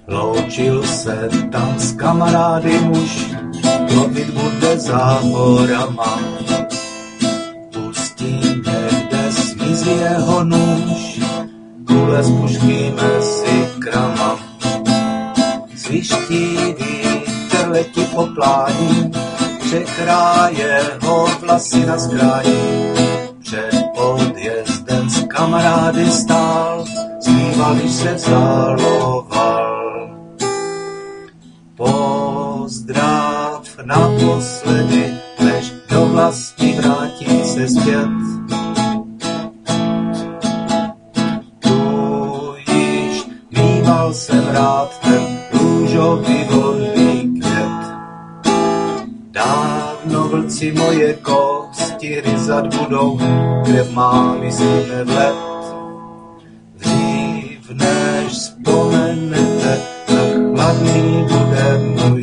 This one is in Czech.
Loučil se tam s kamarády muž, lovit bude za horama. Pustí někde smizí jeho nůž, kule z pušky mezi krama. Zviští vítr letí po pláni, překráje ho vlasy na zkrání. Před podjezdem s kamarády stál, zpíval, když se vzdaloval. Pozdrav naposledy, než do vlasti vrátí se zpět. Tu již mýval jsem rád ten růžový volný květ. Dávno vlci moje kosti ryzat budou, krev má myslíme v let. Dřív než vzpomenete, tak hladný bude můj